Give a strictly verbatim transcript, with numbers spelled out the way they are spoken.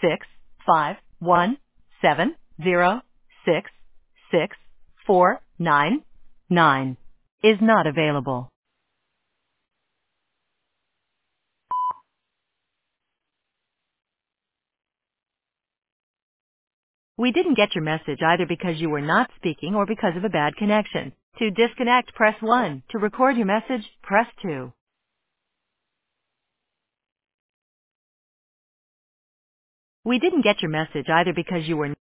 six five one seven zero six six four nine nine is not available. We didn't get your message either because you were not speaking or because of a bad connection. To disconnect, press one. To record your message, press two. We didn't get your message either because you were